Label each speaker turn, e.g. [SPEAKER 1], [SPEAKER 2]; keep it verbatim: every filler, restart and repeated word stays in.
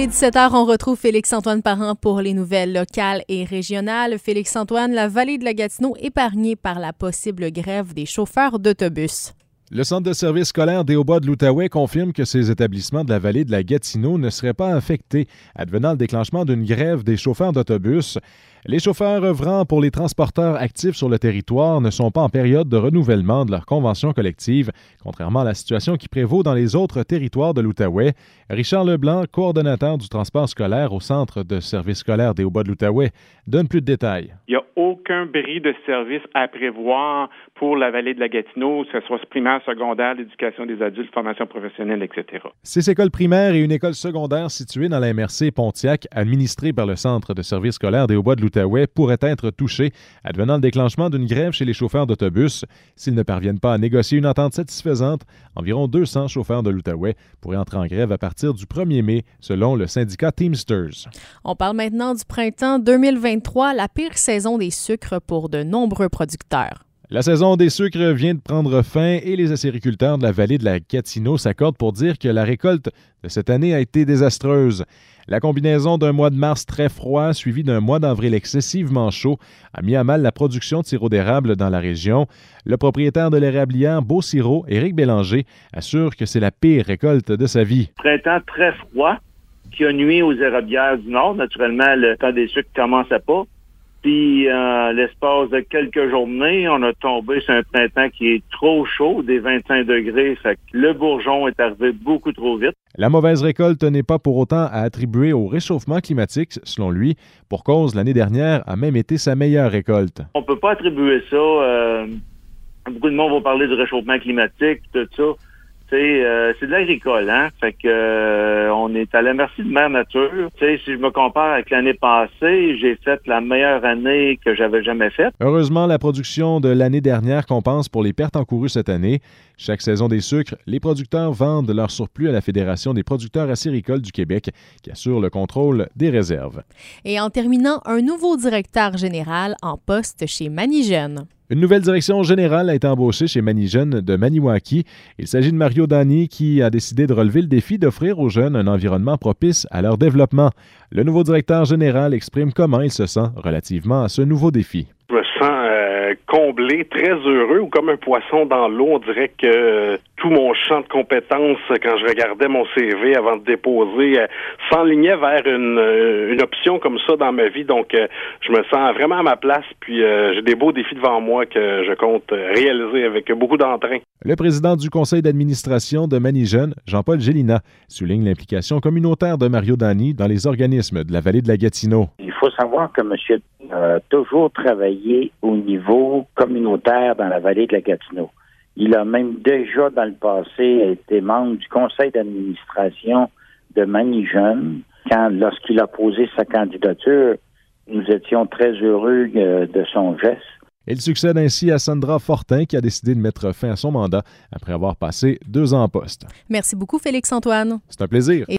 [SPEAKER 1] les dix-sept heures, on retrouve Félix-Antoine Parent pour les nouvelles locales et régionales. Félix-Antoine, la vallée de la Gatineau épargnée par la possible grève des chauffeurs d'autobus.
[SPEAKER 2] Le Centre de service scolaire des Hauts-Bois de l'Outaouais confirme que ces établissements de la vallée de la Gatineau ne seraient pas affectés, advenant le déclenchement d'une grève des chauffeurs d'autobus. Les chauffeurs œuvrant pour les transporteurs actifs sur le territoire ne sont pas en période de renouvellement de leur convention collective, contrairement à la situation qui prévaut dans les autres territoires de l'Outaouais. Richard Leblanc, coordonnateur du transport scolaire au Centre de service scolaire des Hauts-Bois de l'Outaouais, donne plus de détails.
[SPEAKER 3] Il n'y a aucun bris de service à prévoir pour la vallée de la Gatineau, que ce soit primaire, secondaire, l'éducation des adultes, formation professionnelle, et cetera.
[SPEAKER 2] Six écoles primaires et une école secondaire située dans la M R C Pontiac, administrée par le Centre de service scolaire des Hauts-Bois de l'Outaouais, pourraient être touchés, advenant le déclenchement d'une grève chez les chauffeurs d'autobus. S'ils ne parviennent pas à négocier une entente satisfaisante, environ deux cents chauffeurs de l'Outaouais pourraient entrer en grève à partir du premier mai, selon le syndicat Teamsters.
[SPEAKER 1] On parle maintenant du printemps deux mille vingt-trois, la pire saison des sucres pour de nombreux producteurs.
[SPEAKER 2] La saison des sucres vient de prendre fin et les acériculteurs de la vallée de la Gatineau s'accordent pour dire que la récolte de cette année a été désastreuse. La combinaison d'un mois de mars très froid suivi d'un mois d'avril excessivement chaud a mis à mal la production de sirop d'érable dans la région. Le propriétaire de l'érablière Beau Sirop, Éric Bélanger, assure que c'est la pire récolte de sa vie.
[SPEAKER 4] Printemps très froid qui a nuit aux érablières du Nord. Naturellement, le temps des sucres ne commençait pas. Puis, euh, l'espace de quelques journées, on a tombé sur un printemps qui est trop chaud, des vingt-cinq degrés. Fait que le bourgeon est arrivé beaucoup trop vite.
[SPEAKER 2] La mauvaise récolte n'est pas pour autant à attribuer au réchauffement climatique, selon lui. Pour cause, l'année dernière a même été sa meilleure récolte.
[SPEAKER 4] On peut pas attribuer ça. Euh, beaucoup de monde va parler du réchauffement climatique, tout ça. C'est, euh, c'est de l'agricole, hein? Fait que euh, on est à la merci de Mère Nature. T'sais, si je me compare avec l'année passée, j'ai fait la meilleure année que j'avais jamais faite.
[SPEAKER 2] Heureusement, la production de l'année dernière compense pour les pertes encourues cette année. Chaque saison des sucres, les producteurs vendent leur surplus à la Fédération des producteurs acéricoles du Québec, qui assure le contrôle des réserves.
[SPEAKER 1] Et en terminant, un nouveau directeur général en poste chez Manijeunes.
[SPEAKER 2] Une nouvelle direction générale a été embauchée chez Manijeunes de Maniwaki. Il s'agit de Mario Dany qui a décidé de relever le défi d'offrir aux jeunes un environnement propice à leur développement. Le nouveau directeur général exprime comment il se sent relativement à ce nouveau défi.
[SPEAKER 5] Je me sens euh, comblé, très heureux, ou comme un poisson dans l'eau. On dirait que euh, tout mon champ de compétences, quand je regardais mon C V avant de déposer, euh, s'enlignait vers une, euh, une option comme ça dans ma vie. Donc, euh, je me sens vraiment à ma place, puis euh, j'ai des beaux défis devant moi que je compte réaliser avec beaucoup d'entrain.
[SPEAKER 2] Le président du conseil d'administration de Manijeunes, Jean-Paul Gélina, souligne l'implication communautaire de Mario Dany dans les organismes de la vallée de la Gatineau.
[SPEAKER 6] Il faut savoir que M. a toujours travaillé au niveau communautaire dans la vallée de la Gatineau. Il a même déjà, dans le passé, été membre du conseil d'administration de Manijeunes. Quand, lorsqu'il a posé sa candidature, nous étions très heureux euh, de son geste.
[SPEAKER 2] Il succède ainsi à Sandra Fortin, qui a décidé de mettre fin à son mandat après avoir passé deux ans en poste.
[SPEAKER 1] Merci beaucoup, Félix-Antoine.
[SPEAKER 2] C'est un plaisir. Et